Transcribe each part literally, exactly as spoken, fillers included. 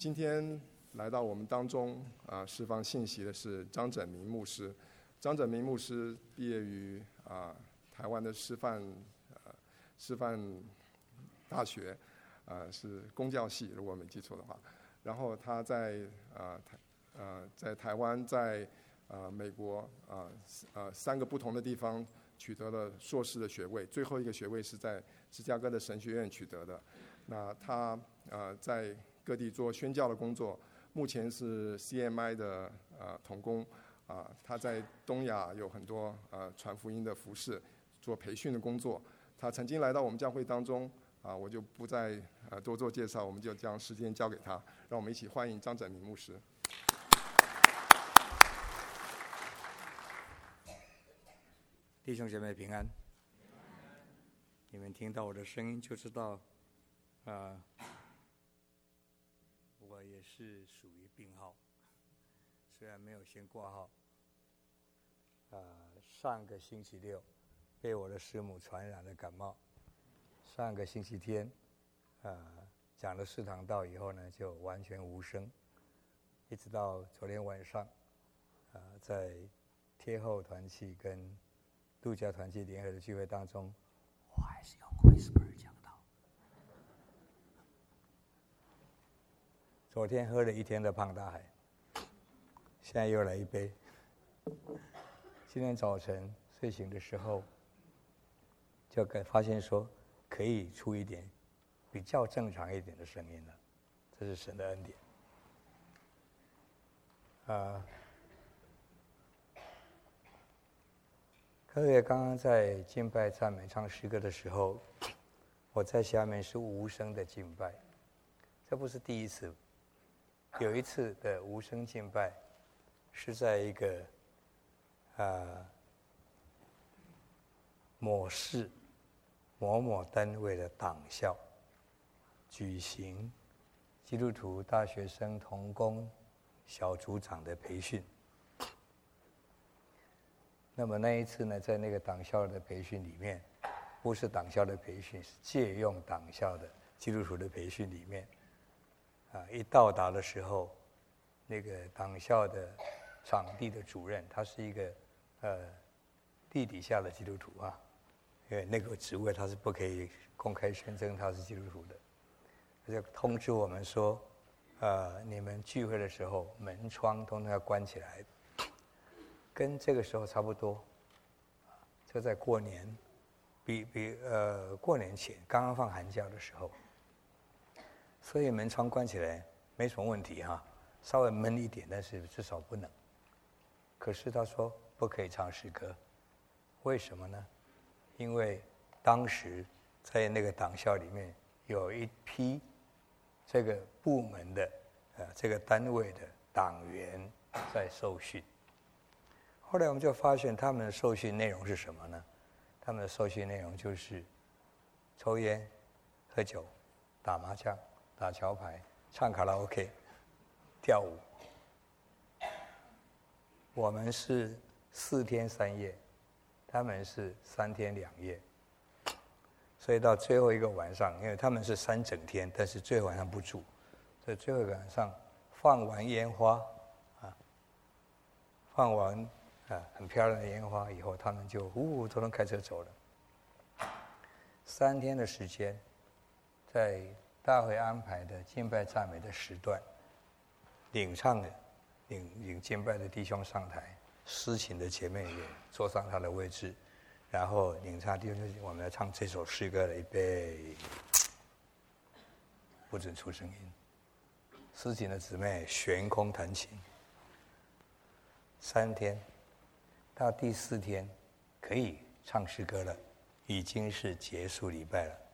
今天来到我们当中啊，释放信息的是张整明牧师。张整明牧师毕业于啊台湾的师范呃师范大学，呃是公教系，如果我没记错的话。然后他在啊台呃在台湾在呃美国啊呃三个不同的地方取得了硕士的学位，最后一个学位是在芝加哥的神学院取得的。那他呃在各地做宣教的工作，目前是 C M I 的呃同工啊、呃，他在东亚有很多呃传福音的服事，做培训的工作。他曾经来到我们教会当中啊、呃，我就不再呃多做介绍，我们就将时间交给他，让我们一起欢迎张整明牧师。 弟兄姐妹平安，你们听到我的声音就知道，啊、呃，我也是属于病号，虽然没有先挂号。啊、呃，上个星期六被我的师母传染了感冒，上个星期天，啊、呃，讲了四堂道以后呢，就完全无声，一直到昨天晚上，啊、呃，在贴后团契跟度假团契联合的聚会当中，我还是用 whisper 讲道。昨天喝了一天的胖大海，现在又来一杯。今天早晨睡醒的时候，就发现说可以出一点比较正常一点的声音了，这是神的恩典。啊。各位刚刚在敬拜赞美唱诗歌的时候，我在下面是无声的敬拜，这不是第一次。有一次的无声敬拜，是在一个啊、呃、某市某某单位的党校举行基督徒大学生同工小组长的培训。那么那一次呢，在那个党校的培训里面，不是党校的培训，是借用党校的基督徒的培训里面，啊，一到达的时候，那个党校的场地的主任，他是一个呃地底下的基督徒啊，因为那个职位他是不可以公开宣称他是基督徒的，他就通知我们说，呃，你们聚会的时候门窗通通要关起来。跟这个时候差不多，就在过年，比比呃过年前刚刚放寒假的时候，所以门窗关起来没什么问题哈，稍微闷一点，但是至少不冷。可是他说不可以唱诗歌，为什么呢？因为当时在那个党校里面有一批这个部门的呃这个单位的党员在受训。后来我们就发现他们的受训内容是什么呢？他们的受训内容就是抽烟、喝酒、打麻将、打桥牌、唱卡拉 OK、跳舞。我们是四天三夜，他们是三天两夜。所以到最后一个晚上，因为他们是三整天，但是最后晚上不住，所以最后一个晚上放完烟花啊，放完。啊，很漂亮的烟花以后，他们就呼呼都能开车走了。三天的时间，在大会安排的敬拜赞美的时段，领唱的、领领敬拜的弟兄上台，司琴的姐妹也坐上他的位置，然后领唱弟兄我们要唱这首诗歌的预备，不准出声音。司琴的姊妹悬空弹琴，三天。到第四天可以唱诗歌了，已经是结束礼拜了。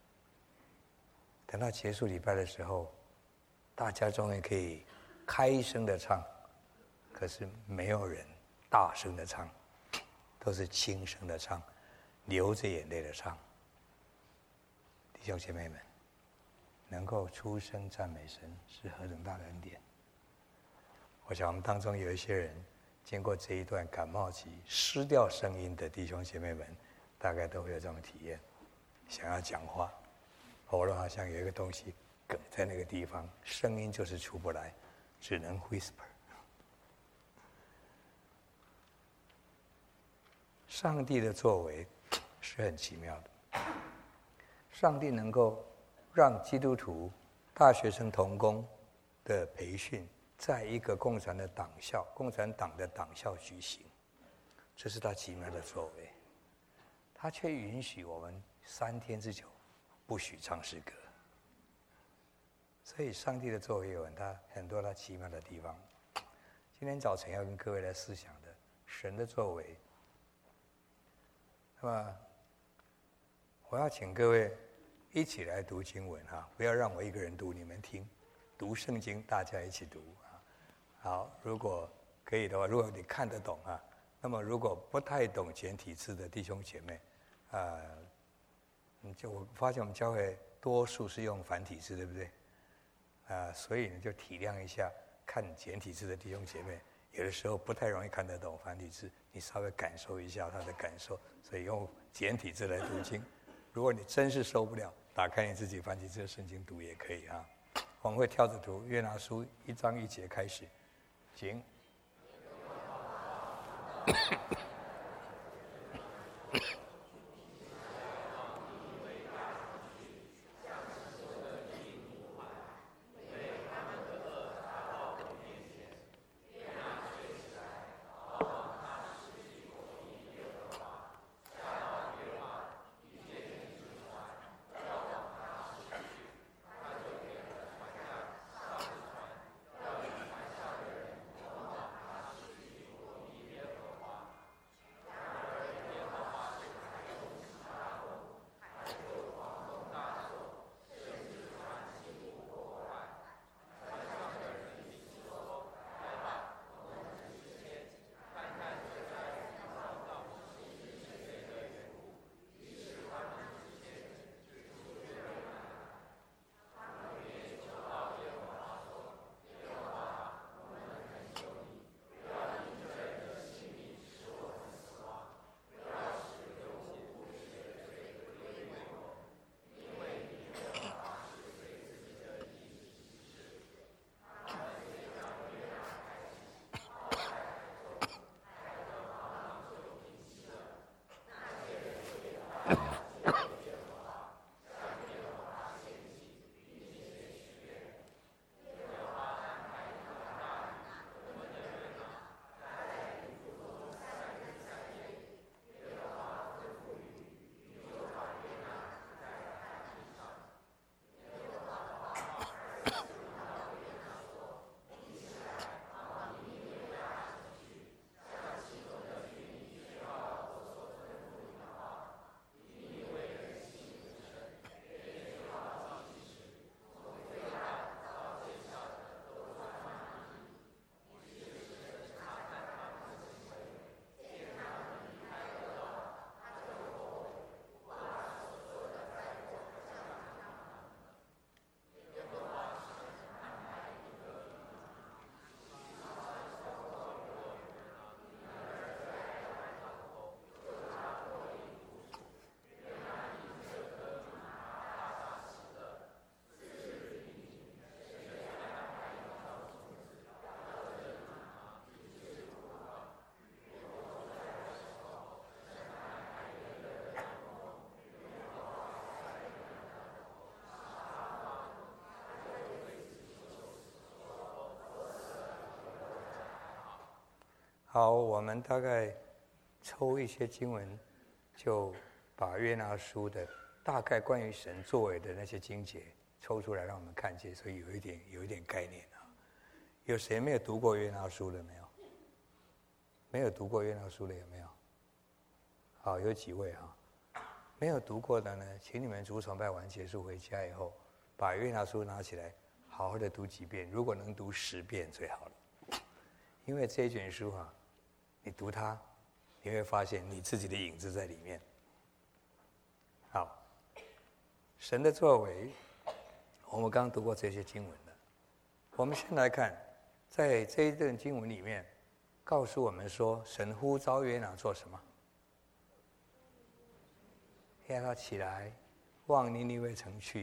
等到结束礼拜的时候，大家终于可以开声的唱，可是没有人大声的唱，都是轻声的唱，流着眼泪的唱。弟兄姐妹们，能够出声赞美神是何等大的恩典！我想我们当中有一些人经过这一段感冒期失掉声音的弟兄姐妹们，大概都会有这种体验，想要讲话，喉咙好像有一个东西梗在那个地方，声音就是出不来，只能 whisper。上帝的作为是很奇妙的，上帝能够让基督徒大学生同工的培训在一个共产的党校、共产党的党校举行，这是他奇妙的作为。他却允许我们三天之久不许唱诗歌，所以上帝的作为有很大很多他奇妙的地方。今天早晨要跟各位来思想的神的作为，那么我要请各位一起来读经文哈，不要让我一个人读，你们听。读圣经大家一起读啊。好，如果可以的话，如果你看得懂啊，那么如果不太懂简体字的弟兄姐妹，呃，就我发现我们教会多数是用繁体字，对不对？啊、呃，所以呢就体谅一下看简体字的弟兄姐妹，有的时候不太容易看得懂繁体字，你稍微感受一下他的感受，所以用简体字来读经。如果你真是受不了，打开你自己繁体字的圣经读也可以啊。我们会跳着读，约拿书一章一节开始，请。好，我们大概抽一些经文，就把约拿书的大概关于神作为的那些经节抽出来，让我们看见，所以有一点有一点概念啊。有谁没有读过约拿书的没有？没有读过约拿书的有没有？好，有几位啊？没有读过的呢，请你们主崇拜完结束回家以后，把约拿书拿起来，好好的读几遍，如果能读十遍最好了。因为这一卷书啊，你读它，你会发现你自己的影子在里面。好，神的作为，我们刚读过这些经文了。我们先来看，在这一段经文里面，告诉我们说，神呼召约拿做什么？要他起来，往尼尼微城去，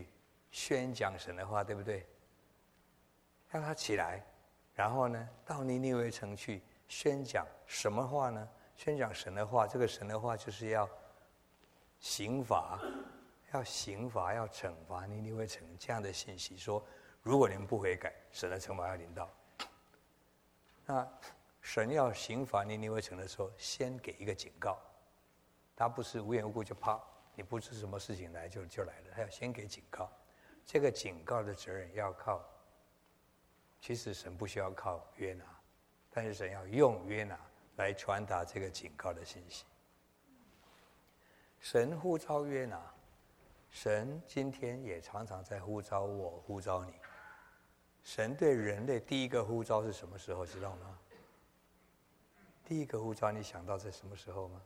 宣讲神的话，对不对？让他起来，然后呢，到尼尼微城去宣讲什么话呢？宣讲神的话。这个神的话就是要刑罚，要刑罚，要惩罚尼尼微城这样的信息。说，如果你们不悔改，神的惩罚要临到。那神要刑罚尼尼微城的时候，先给一个警告，他不是无缘无故就啪，你不知什么事情来就就来了，他要先给警告。这个警告的责任要靠，其实神不需要靠约拿，但是神要用约拿来传达这个警告的信息。神呼召约拿，神今天也常常在呼召我，呼召你。神对人类第一个呼召是什么时候？知道吗？第一个呼召，你想到在什么时候吗？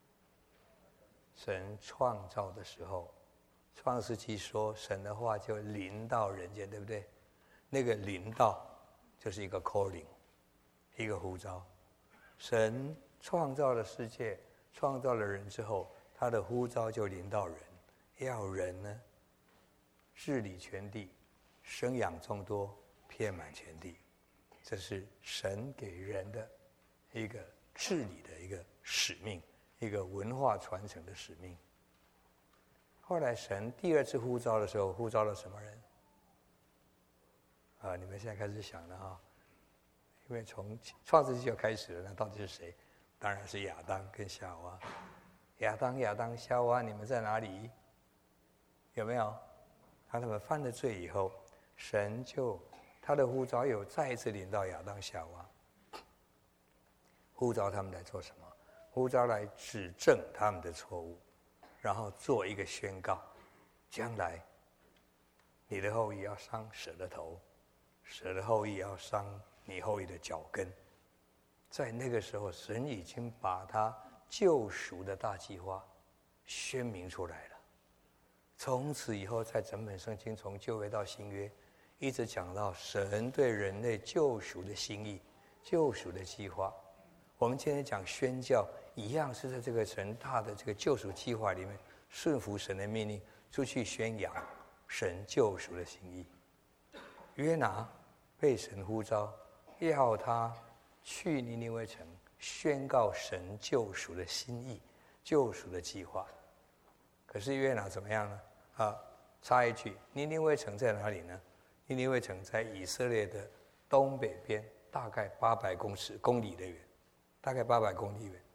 神创造的时候，创世纪说神的话就临到人间，对不对？那个临到就是一个 calling， 一个呼召。神创造了世界，创造了人之后，他的呼召就临到人，要人呢治理全地，生养众多，遍满全地。这是神给人的一个治理的一个使命，一个文化传承的使命。后来神第二次呼召的时候，呼召了什么人？啊，你们现在开始想了哈，因为从创世纪就开始了，那到底是谁？当然是亚当跟夏娃。亚当、亚当、夏娃，你们在哪里？有没有？当他们犯了罪以后，神就他的呼召有再一次临到亚当、夏娃，呼召他们来做什么？呼召来指正他们的错误，然后做一个宣告：将来你的后裔要伤蛇的头，蛇的后裔要伤你后裔的脚跟。在那个时候，神已经把他救赎的大计划宣明出来了。从此以后，在整本圣经从旧约到新约，一直讲到神对人类救赎的心意、救赎的计划。我们今天讲宣教，一样是在这个神大的这个救赎计划里面，顺服神的命令，出去宣扬神救赎的心意。约拿被神呼召，要他去尼尼微城宣告神救赎的心意、救赎的计划。可是约拿怎么样呢？啊，插一句，尼尼微城在哪里呢？尼尼微城在以色列的东北边，大概八百公尺公里的远，大概八百公里远。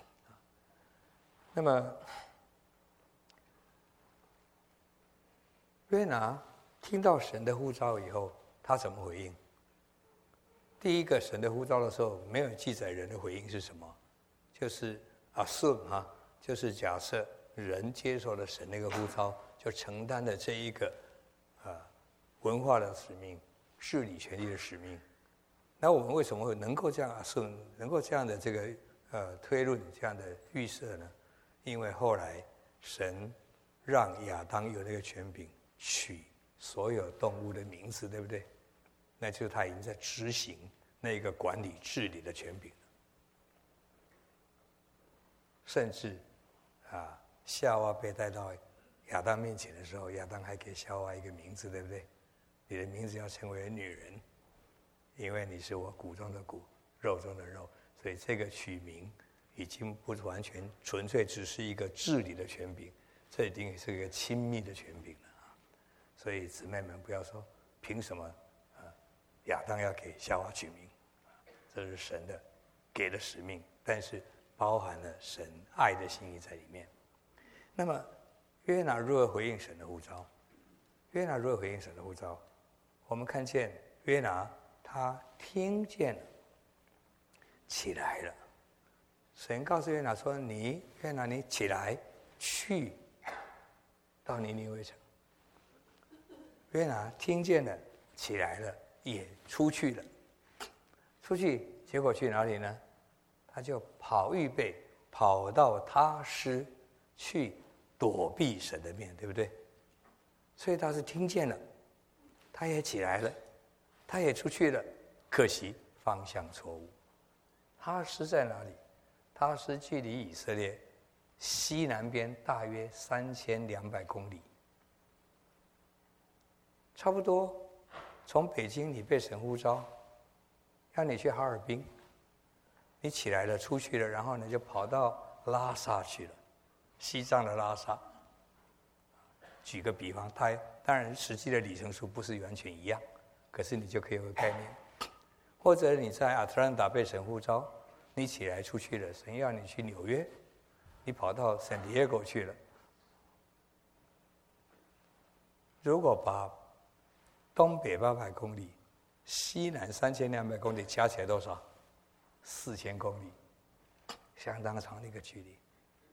那么约拿听到神的呼召以后，他怎么回应？第一个神的呼召的时候，没有记载人的回应是什么，就是 assume 哈，就是假设人接受了神那个呼召，就承担了这一个呃文化的使命、治理权力的使命。那我们为什么会能够这样 assume，能够这样的这个呃推论、这样的预设呢？因为后来神让亚当有那个权柄取所有动物的名字，对不对？那就是他已经在执行那个管理治理的权柄了。甚至啊，夏娃被带到亚当面前的时候，亚当还给夏娃一个名字，对不对？你的名字要称为女人，因为你是我骨中的骨，肉中的肉。所以这个取名已经不完全纯粹只是一个治理的权柄，这一定是一个亲密的权柄了啊！所以姊妹们不要说凭什么啊，亚当要给夏娃取名，这是神的给的使命，但是包含了神爱的心意在里面。那么约拿如何回应神的呼召？约拿如何回应神的呼召？我们看见约拿他听见了，起来了。神告诉约拿说：“你约拿，你起来，去到尼尼微城。”约拿听见了，起来了，也出去了。出去，结果去哪里呢？他就跑预备，跑到他施去躲避神的面，对不对？所以他是听见了，他也起来了，他也出去了。可惜方向错误。他施在哪里？他施距离以色列西南边大约三千两百公里。 差不多从北京你被神呼召，让你去哈尔滨，你起来了出去了，然后呢就跑到拉萨去了，西藏的拉萨。举个比方，它当然实际的里程数不是完全一样，可是你就可以有个概念。或者你在亚特兰大被神呼召，你起来出去了，神要你去纽约，你跑到圣地亚哥去了。如果把东北八百公里、西南三千两百公里加起来多少？四千公里，相当长的一个距离。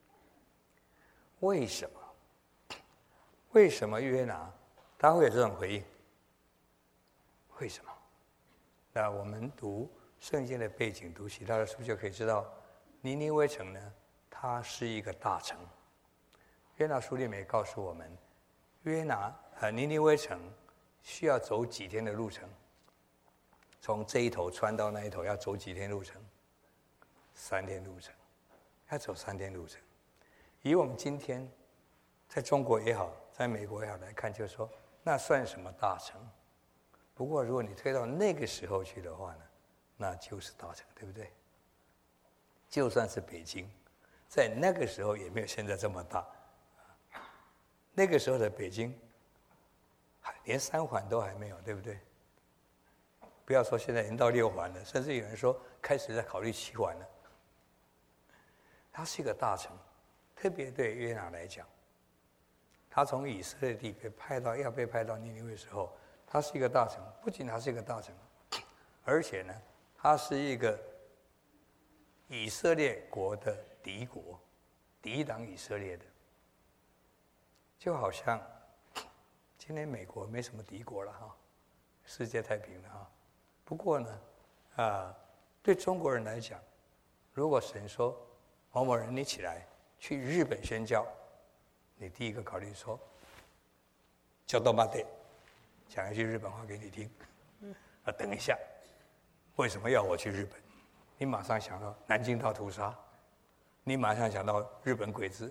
为什么？为什么约拿他会有这种回应？为什么？那我们读圣经的背景，读其他的书就可以知道，尼尼微城呢，它是一个大城。约拿书里面也告诉我们，约拿呃尼尼微城需要走几天的路程，从这一头穿到那一头要走几天路程？三天路程，要走三天路程。以我们今天在中国也好，在美国也好来看，就是说那算什么大城？不过如果你推到那个时候去的话呢，那就是大城，对不对？就算是北京，在那个时候也没有现在这么大。那个时候的北京，连三环都还没有，对不对？不要说现在已经到六环了，甚至有人说开始在考虑七环了。它是一个大城，特别对约拿来讲，他从以色列地被派到要被派到尼尼微的时候，它是一个大城。不仅它是一个大城，而且呢，它是一个以色列国的敌国，抵挡以色列的。就好像今天美国没什么敌国了哈，世界太平了哈。不过呢，啊，对中国人来讲，如果神说某某人你起来去日本宣教，你第一个考虑说，叫多巴得，讲一句日本话给你听。啊，等一下，为什么要我去日本？你马上想到南京大屠杀，你马上想到日本鬼子。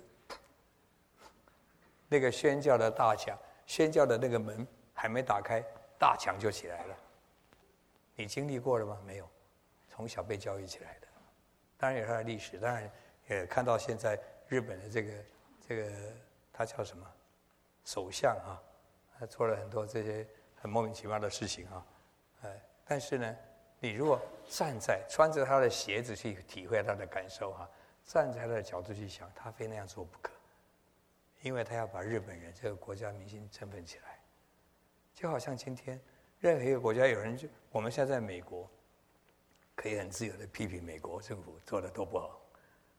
那个宣教的大墙，宣教的那个门还没打开，大墙就起来了。你经历过了吗？没有，从小被教育起来的。当然有它的历史，当然也看到现在日本的这个这个他叫什么首相啊，他做了很多这些很莫名其妙的事情啊，呃，但是呢，你如果站在穿着他的鞋子去体会他的感受哈、啊，站在他的角度去想，他非那样做不可。因为他要把日本人这个国家民心振奋起来，就好像今天任何一个国家有人就，我们现在在美国，可以很自由的批评美国政府做的多不好，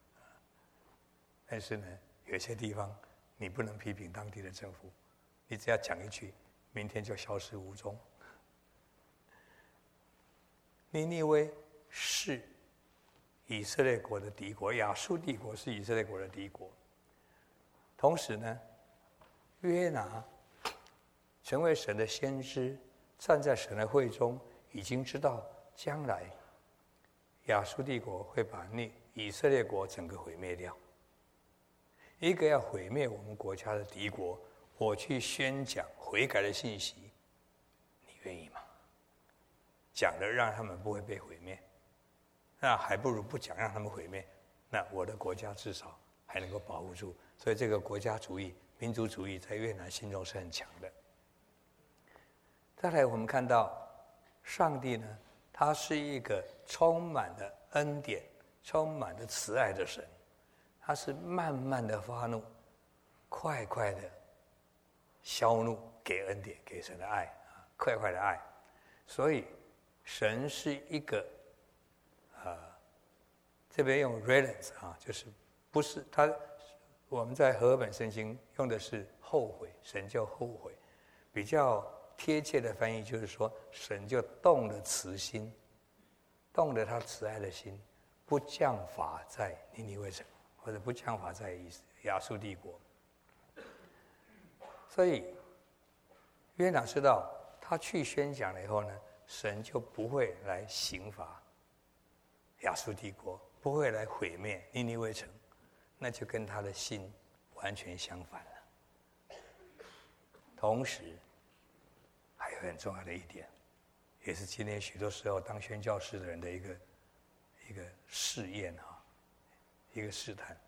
但是呢，有些地方你不能批评当地的政府，你只要讲一句，明天就消失无踪。尼尼微是以色列国的敌国，亚述帝国是以色列国的敌国。同时呢，约拿成为神的先知，站在神的会中，已经知道将来亚述帝国会把那以色列国整个毁灭掉。一个要毁灭我们国家的敌国，我去宣讲悔改的信息，你愿意吗？讲了让他们不会被毁灭，那还不如不讲让他们毁灭，那我的国家至少还能够保护住。所以这个国家主义、民族主义在越南心中是很强的。再来，我们看到上帝呢，他是一个充满了恩典、充满了慈爱的神，他是慢慢的发怒，快快的消怒，给恩典，给神的爱啊，快快的爱。所以神是一个，呃，这边用 relents 啊，就是不是他。我们在和合本圣经用的是后悔，神就后悔，比较贴切的翻译就是说，神就动了慈心，动了他慈爱的心，不降罚在尼尼微城，或者不降罚在亚述帝国。所以约拿知道，他去宣讲了以后呢，神就不会来刑罚亚述帝国，不会来毁灭尼尼微城。那就跟他的心完全相反了。同时， 个很重要的一点，也是今天许多时候当宣教士的人的一个一个试验啊，一个试探。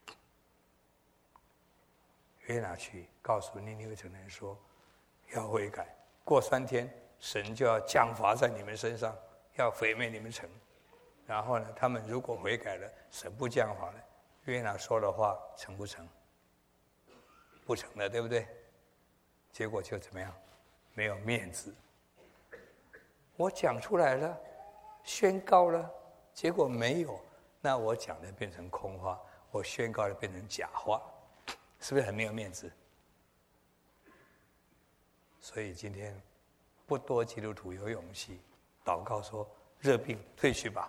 约拿去告诉尼尼微城的人说，要悔改，过三天神就要降罚在你们身上，要毁灭你们城。然后呢，他们如果悔改了，神不降罚了，约拿说的话成不成？不成了，对不对？结果就怎么样？没有面子。我讲出来了，宣告了，结果没有，那我讲的变成空话，我宣告的变成假话，是不是很没有面子？所以今天不多基督徒有勇气祷告说：热病退去吧，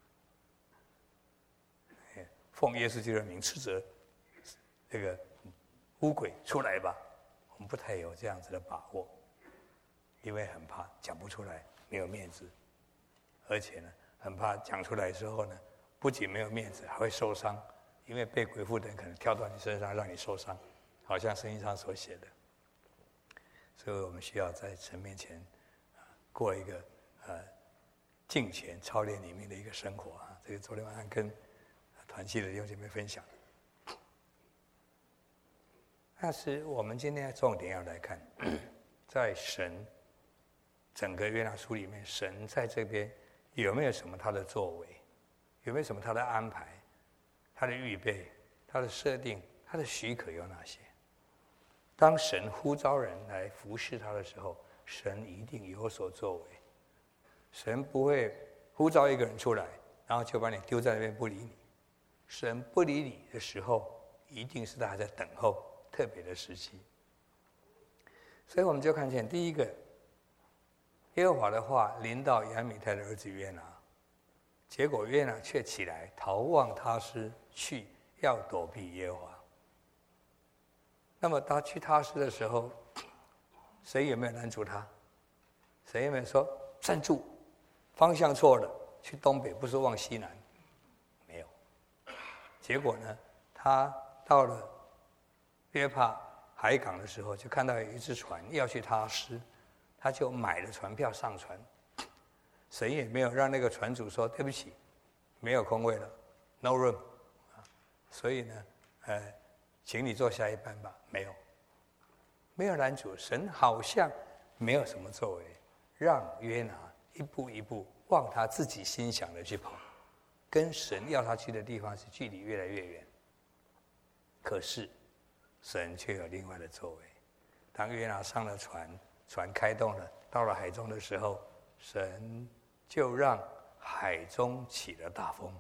奉耶稣基督的名斥责这个污鬼出来吧。我们不太有这样子的把握，因为很怕讲不出来，没有面子，而且呢，很怕讲出来之后呢，不仅没有面子，还会受伤，因为被鬼附的人可能跳到你身上，让你受伤，好像圣经上所写的。所以我们需要在神面前过一个呃敬虔操练里面的一个生活啊。这个昨天晚上跟团契的弟兄姐妹分享。但是我们今天重点要来看，在神整个约拿书里面，神在这边有没有什么他的作为，有没有什么他的安排，他的预备，他的设定，他的许可有哪些？当神呼召人来服侍他的时候，神一定有所作为。神不会呼召一个人出来，然后就把你丢在那边不理你。神不理你的时候，一定是他还在等候特别的时期。所以我们就看见第一个，耶和华的话临到亚米太的儿子约拿，结果约拿却起来逃往他施去，要躲避耶和华。那么他去他施的时候，谁有没有拦阻他？谁有没有说站住，方向错了，去东北不是往西南？没有。结果呢，他到了约帕海港的时候，就看到有一只船要去他施，他就买了船票上船。神也没有让那个船主说对不起，没有空位了 ，no room， 所以呢，呃，请你坐下一班吧。没有，没有拦阻，神好像没有什么作为，让约拿一步一步往他自己心想的去跑，跟神要他去的地方是距离越来越远。可是神却有另外的作为。当约拿上了船，船开动了，到了海中的时候，神就让海中起了大风，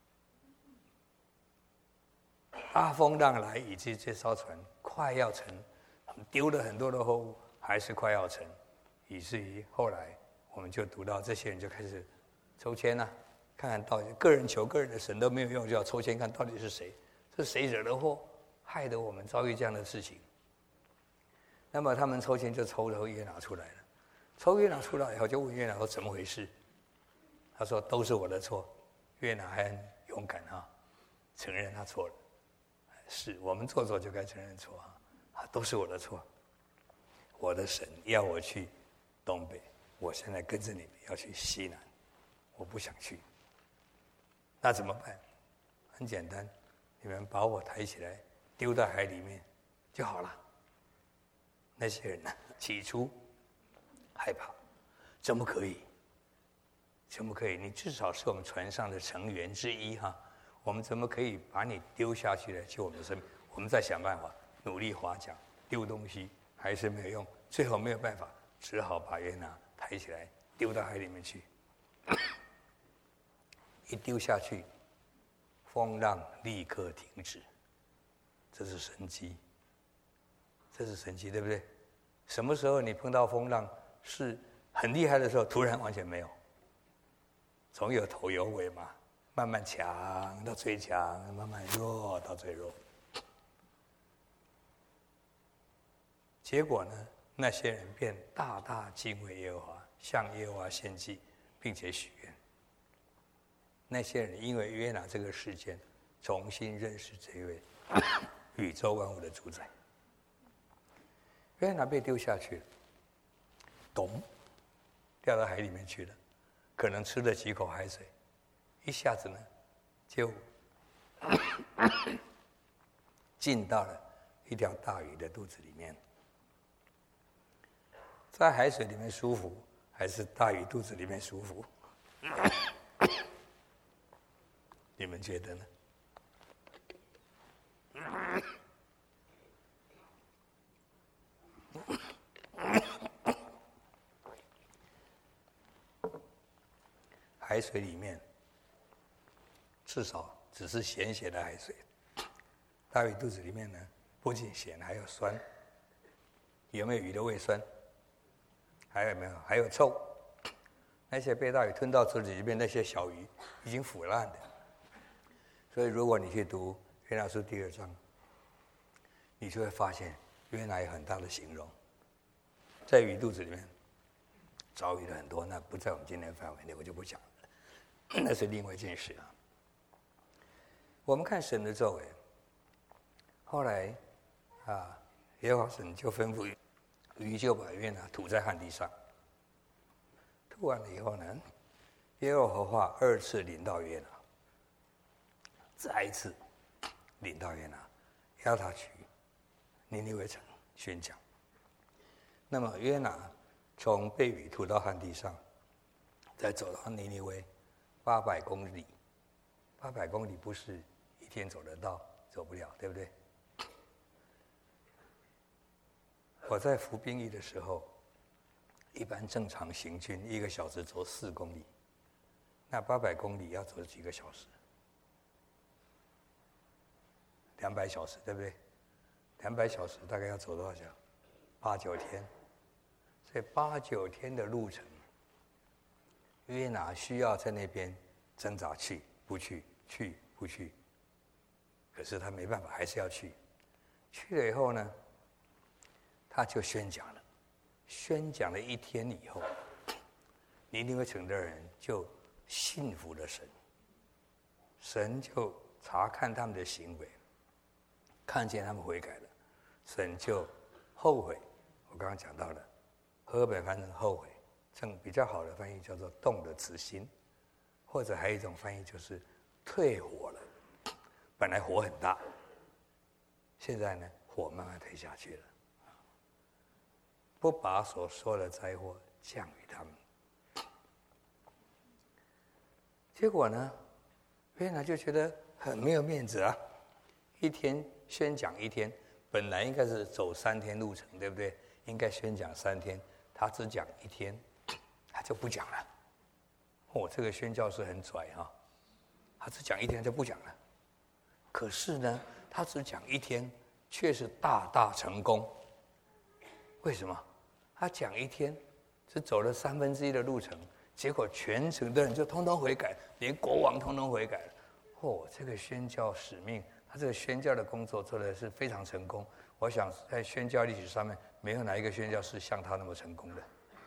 大风浪来，以致这艘船快要沉，丢了很多的货物，还是快要沉，以至于后来我们就读到这些人就开始抽签啊，看看到底个人求个人的神都没有用，就要抽签看到底是谁，是谁惹的祸，害得我们遭遇这样的事情。那么他们抽签就抽了约拿出来了，抽约拿出来以后就问约拿说怎么回事？他说都是我的错。约拿还很勇敢啊，承认他错了。是我们做错就该承认错啊，都是我的错。我的神要我去东北，我现在跟着你们要去西南，我不想去。那怎么办？很简单，你们把我抬起来丢到海里面就好了。那些人呢，起初害怕，怎么可以？怎么可以？你至少是我们船上的成员之一哈，我们怎么可以把你丢下去来救我们的生命？我们再想办法，努力划桨，丢东西还是没有用，最后没有办法，只好把约拿抬起来丢到海里面去。一丢下去，风浪立刻停止，这是神迹。这是神迹，对不对？什么时候你碰到风浪是很厉害的时候，突然完全没有，总有头有尾嘛，慢慢强到最强，慢慢弱到最弱。结果呢，那些人便大大敬畏耶和华，向耶和华献祭，并且许愿。那些人因为约拿这个事件，重新认识这位宇宙万物的主宰。约拿被丢下去了， 咚，掉到海里面去了，可能吃了几口海水，一下子呢，就进到了一条大鱼的肚子里面。在海水里面舒服，还是大鱼肚子里面舒服？你们觉得呢？海水里面至少只是咸咸的海水，大鱼肚子里面呢，不仅咸还有酸。有没有鱼的胃酸？还有没有？还有臭。那些被大鱼吞到肚子里面那些小鱼已经腐烂的。所以如果你去读《约拿书》第二章，你就会发现约拿有很大的形容，在鱼肚子里面遭遇了很多，那不在我们今天范围内，我就不讲了，那是另外一件事啊。我们看神的作为，后来啊，耶和华神就吩咐鱼，鱼就把约拿吐在旱地上。吐完了以后呢，耶和华二次临到约拿，再一次领到约拿，要他去尼尼微城宣讲。那么约拿从被雨吐到旱地上，再走到尼尼微八百公里，八百公里不是一天走得到，走不了，对不对？我在服兵役的时候，一般正常行军一个小时走四公里，那八百公里要走几个小时？两百小时，对不对？两百小时大概要走多少小时？八九天。所以八九天的路程，约拿需要在那边挣扎，去不去，去不去。可是他没办法，还是要去。去了以后呢，他就宣讲了。宣讲了一天以后，尼尼微城的人就信服了神。神就查看他们的行为，看见他们悔改了，神就后悔。我刚刚讲到了，和本翻成后悔，正比较好的翻译叫做动了慈心，或者还有一种翻译就是退火了。本来火很大，现在呢火慢慢退下去了，不把所说的灾祸降于他们。结果呢，约拿就觉得很没有面子啊！一天宣讲一天，本来应该是走三天路程，对不对？应该宣讲三天，他只讲一天，他就不讲了。哦，这个宣教士很拽哈、啊，他只讲一天就不讲了。可是呢，他只讲一天，却是大大成功。为什么？他讲一天，只走了三分之一的路程，结果全城的人就通通悔改，连国王通通悔改了。哦，这个宣教使命，他这个宣教的工作做的是非常成功。我想在宣教历史上面，没有哪一个宣教士像他那么成功的。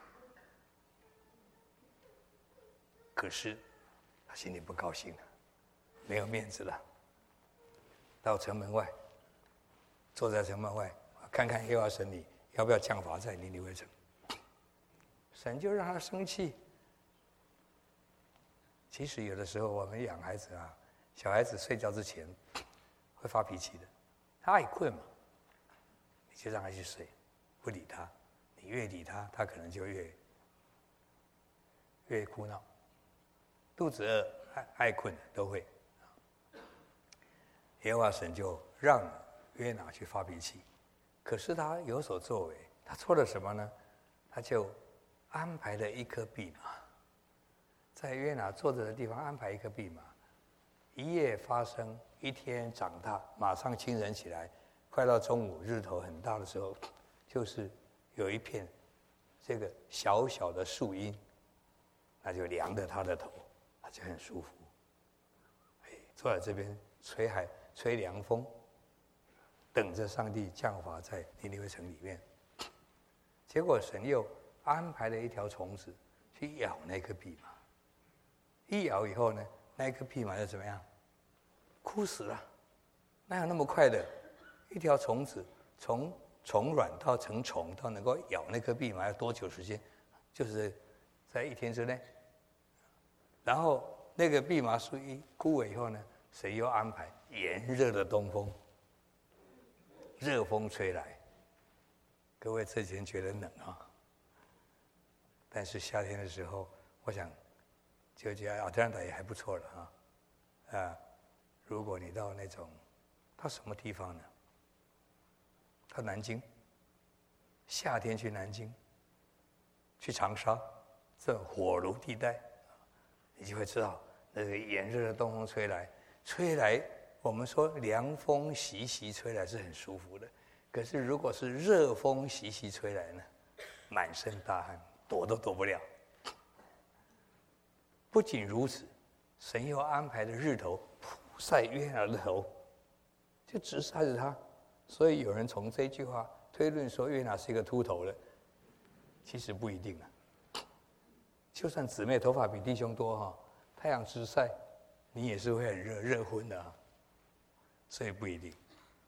可是他心里不高兴了，没有面子了。到城门外，坐在城门外，看看耶和华神你要不要降罚在尼尼微城。神就让他生气。其实有的时候我们养孩子啊，小孩子睡觉之前会发脾气的，他爱困嘛，你就让他去睡，不理他，你越理他，他可能就越越哭闹，肚子饿、爱爱困都会。耶和华神就让约拿去发脾气，可是他有所作为，他做了什么呢？他就安排了一颗蓖麻，在约拿坐着的地方安排一颗蓖麻，一夜发生，一天长大，马上清晨起来，快到中午日头很大的时候，就是有一片这个小小的树荫，那就凉着他的头，他就很舒服。哎，坐在这边吹海吹凉风，等着上帝降罚在尼尼微城里面。结果神又安排了一条虫子去咬那颗蓖麻，一咬以后呢，那颗蓖麻就怎么样？枯死了。哪有那么快的？一条虫子从虫卵到成虫，到能够咬那颗蓖麻要多久时间？ 就是在一天之内。然后那个蓖麻树一枯萎以后呢，神又安排炎热的东风，热风吹来。各位这几天觉得冷啊，但是夏天的时候，我想就觉得亚特兰大也还不错了啊。啊，如果你到那种到什么地方呢？到南京，夏天去南京，去长沙，这火炉地带，你就会知道那个炎热的东风吹来，吹来，我们说凉风习习吹来是很舒服的，可是如果是热风习习吹来呢，满身大汗，躲都躲不了。不仅如此，神又安排的日头普晒约拿的头，就直晒着他。所以有人从这句话推论说约拿是一个秃头的，其实不一定啊。就算姊妹头发比弟兄多哈，太阳直晒，你也是会很热热昏的啊，所以不一定。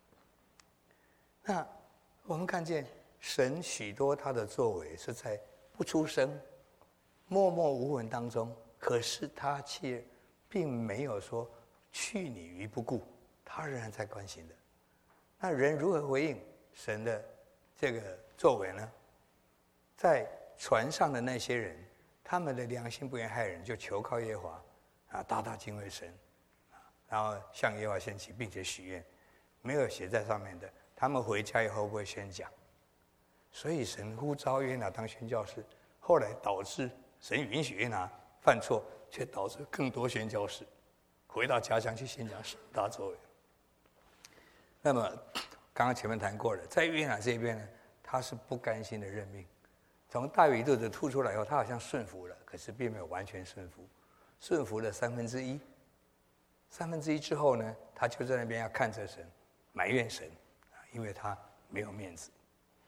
那我们看见神许多他的作为是在不出声、默默无闻当中，可是他却并没有说去你于不顾，他仍然在关心的。那人如何回应神的这个作为呢？在船上的那些人，他们的良心不愿害人，就求靠耶和华啊，大大敬畏神，然后向耶和华献祭，并且许愿。没有写在上面的，他们回家以后不会宣讲。所以神呼召约拿当宣教士，后来导致神允许约拿犯错，却导致更多宣教士回到家乡去宣讲神大作为。那么，刚刚前面谈过了，在约拿这边呢，他是不甘心的认命。从大鱼肚子吐出来以后，他好像顺服了，可是并没有完全顺服，顺服了三分之一。三分之一之后呢，他就在那边要看着神，埋怨神，因为他没有面子。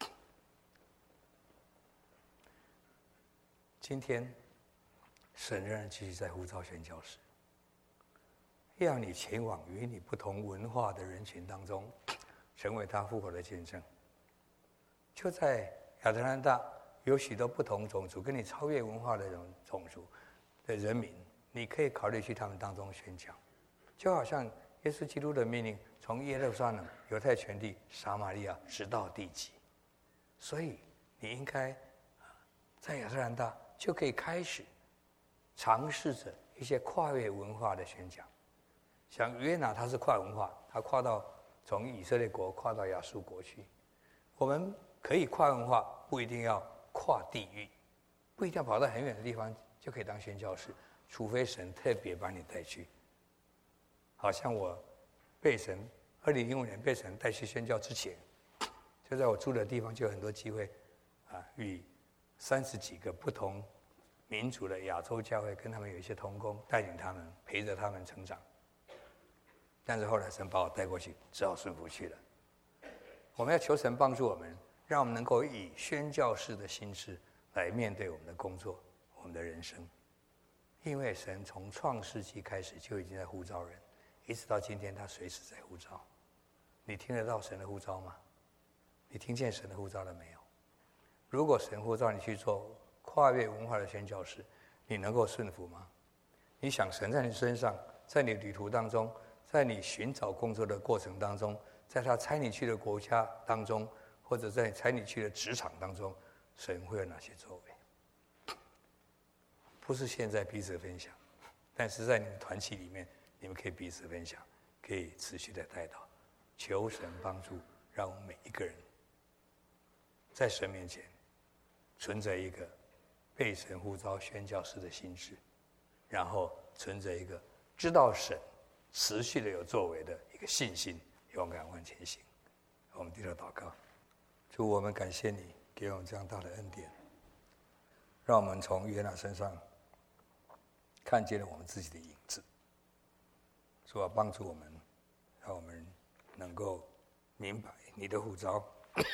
今天，神仍然继续在呼召宣教士。让你前往与你不同文化的人群当中，成为他复活的见证。就在亚特兰大，有许多不同种族跟你超越文化的种种族的人民，你可以考虑去他们当中宣讲。就好像耶稣基督的命令，从耶路撒冷、犹太全地、撒玛利亚直到地极。所以你应该在亚特兰大就可以开始尝试着一些跨越文化的宣讲。像约拿他是跨文化，他跨到从以色列国跨到亚述国去。我们可以跨文化，不一定要跨地域，不一定要跑到很远的地方就可以当宣教士，除非神特别把你带去。好像我被神二零零五年被神带去宣教之前，就在我住的地方就有很多机会啊，与三十几个不同民族的亚洲教会跟他们有一些同工，带领他们，陪着他们成长。但是后来神把我带过去，只好顺服去了。我们要求神帮助我们，让我们能够以宣教士的心志来面对我们的工作、我们的人生。因为神从创世纪开始就已经在呼召人，一直到今天他随时在呼召。你听得到神的呼召吗？你听见神的呼召了没有？如果神呼召你去做跨越文化的宣教士，你能够顺服吗？你想神在你身上，在你旅途当中，在你寻找工作的过程当中，在他差你去的国家当中，或者在差你去的职场当中，神会有哪些作为？不是现在彼此分享，但是在你们团契里面，你们可以彼此分享，可以持续的带到，求神帮助，让我们每一个人在神面前存着一个被神呼召宣教士的心志，然后存着一个知道神持续的有作为的一个信心，勇敢往前行。我们低头祷告，主，我们感谢你给我们这样大的恩典，让我们从约拿身上看见了我们自己的影子。主啊，帮助我们，让我们能够明白你的呼召，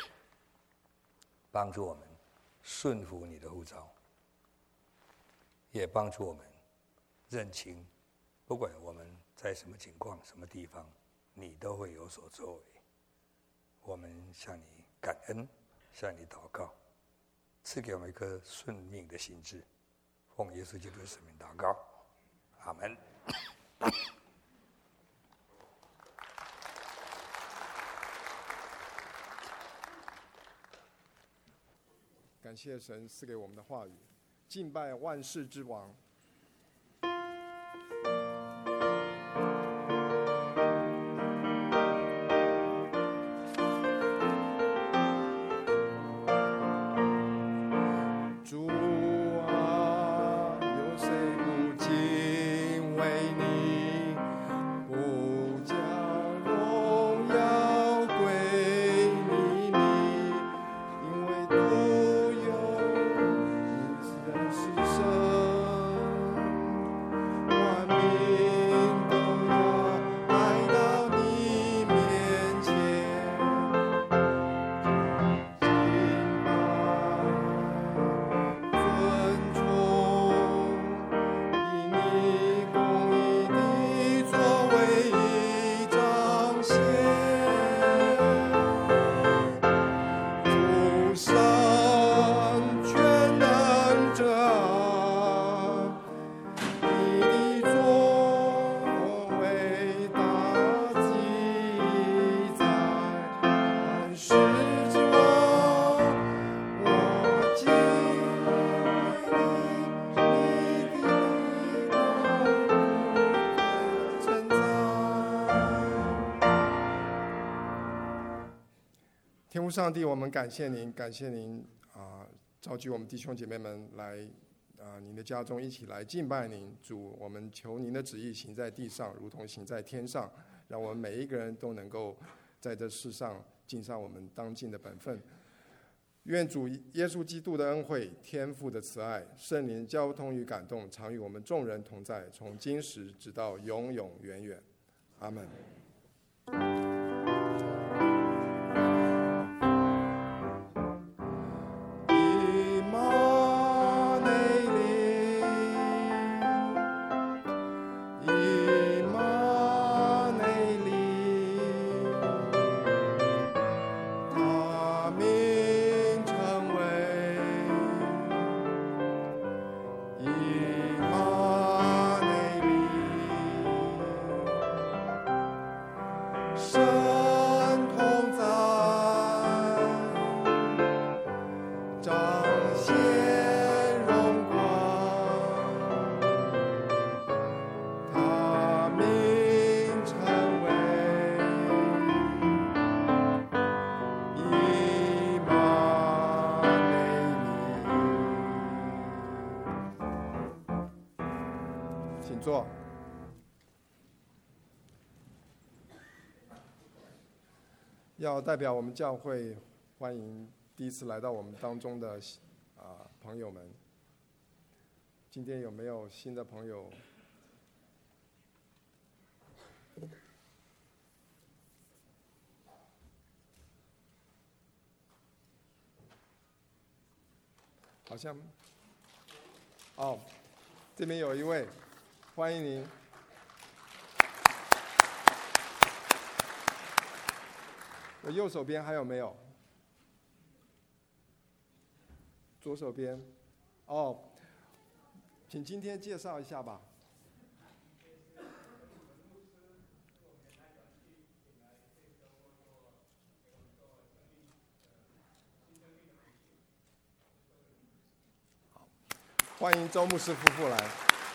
帮助我们顺服你的呼召，也帮助我们认清，不管我们在什么情况、什么地方，你都会有所作为。我们向你感恩，向你祷告， 赐给我们一颗顺命的心智。奉耶稣基督的圣名祷告，阿门。 感谢神赐给我们的话语，敬拜万世之王。天父上帝，我们感谢您，感谢您啊、呃，召集我们弟兄姐妹们来啊、呃，您的家中一起来敬拜您。主，我们求您的旨意行在地上，如同行在天上，让我们每一个人都能够在这世上尽上我们当尽的本分。愿主耶稣基督的恩惠、天父的慈爱、圣灵交通与感动，常与我们众人同在，从今时直到永永远远。阿们。请坐。要代表我们教会欢迎第一次来到我们当中的啊、呃、朋友们。今天有没有新的朋友？好像哦，这边有一位，欢迎您。我右手边还有没有？左手边，哦，请今天介绍一下吧。好，欢迎周牧师夫妇来。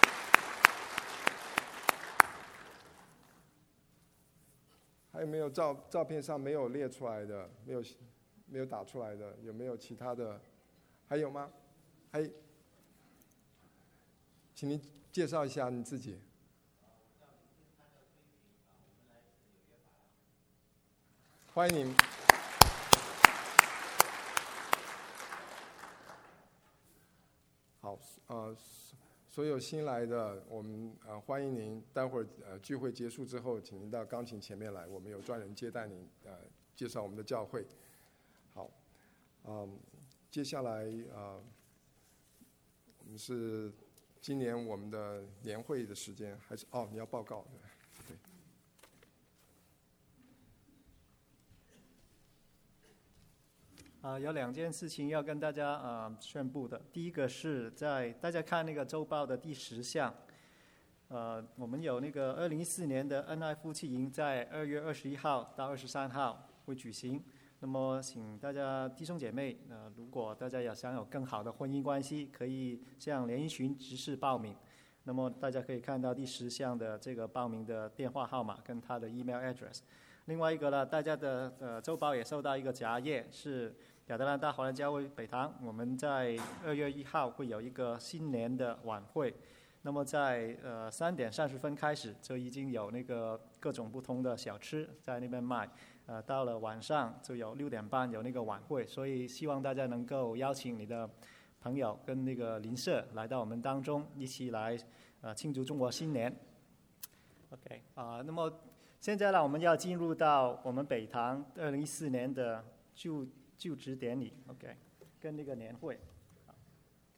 还有没有照照片上没有列出来的，没有没有打出来的？有没有其他的？还有吗？还，请您介绍一下你自己。欢迎您。好，呃。所有新来的，我们呃欢迎您。待会儿呃聚会结束之后，请您到钢琴前面来，我们有专人接待您，呃介绍我们的教会。好，嗯，接下来呃我们是今年我们的年会的时间，还是哦你要报告对。 啊，有两件事情要跟大家啊宣布的。第一个是在大家看那个周报的第十项，呃，我们有那个二零一四年的恩爱夫妻营在二月二十一号到二十三号会举行。那么，请大家弟兄姐妹，呃，如果大家也想有更好的婚姻关系，可以向联谊群执事报名。那么大家可以看到第十项的这个报名的电话号码跟他的 email address。另外一个呢，大家的呃周报也收到一个夹页，是亚特兰大华人教会北堂，我们在二月一号会有一个新年的晚会。那么在呃三点三十分开始，就已经有那个各种不同的小吃在那边卖。呃，到了晚上就有六点半有那个晚会，所以希望大家能够邀请你的朋友跟那个邻舍来到我们当中，一起来呃庆祝中国新年。OK 啊、呃，那么现在呢，我们要进入到我们北堂二零一四年的就就职典礼 ，OK， 跟那个年会。